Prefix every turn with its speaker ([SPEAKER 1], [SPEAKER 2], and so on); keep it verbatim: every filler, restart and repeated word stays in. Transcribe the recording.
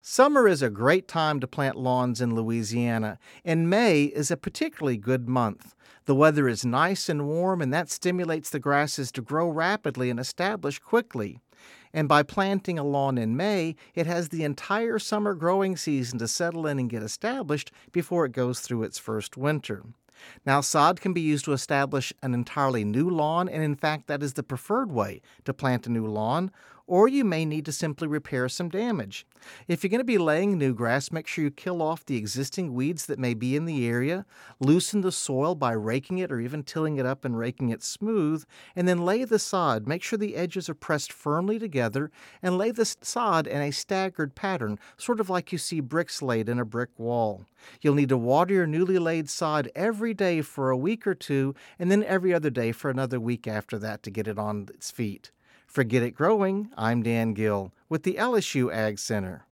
[SPEAKER 1] Summer is a great time to plant lawns in Louisiana, and May is a particularly good month. The weather is nice and warm, and that stimulates the grasses to grow rapidly and establish quickly. And by planting a lawn in May, it has the entire summer growing season to settle in and get established before it goes through its first winter. Now, sod can be used to establish an entirely new lawn, and in fact, that is the preferred way to plant a new lawn, or you may need to simply repair some damage. If you're going to be laying new grass, make sure you kill off the existing weeds that may be in the area, loosen the soil by raking it or even tilling it up and raking it smooth, and then lay the sod. Make sure the edges are pressed firmly together, and lay the sod in a staggered pattern, sort of like you see bricks laid in a brick wall. You'll need to water your newly laid sod every day for a week or two, and then every other day for another week after that to get it on its feet. For Get It Growing, I'm Dan Gill with the L S U Ag Center.